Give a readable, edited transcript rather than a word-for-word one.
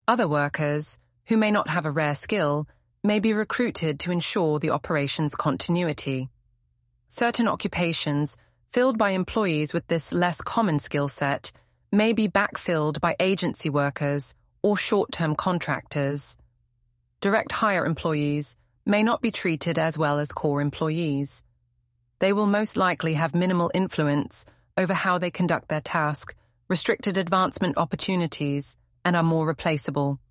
Other workers, who may not have a rare skill, may be recruited to ensure the operation's continuity. Certain occupations, filled by employees with this less common skill set, may be backfilled by agency workers or short-term contractors. Direct hire employees may not be treated as well as core employees. They will most likely have minimal influence over how they conduct their task, restricted advancement opportunities, and are more replaceable.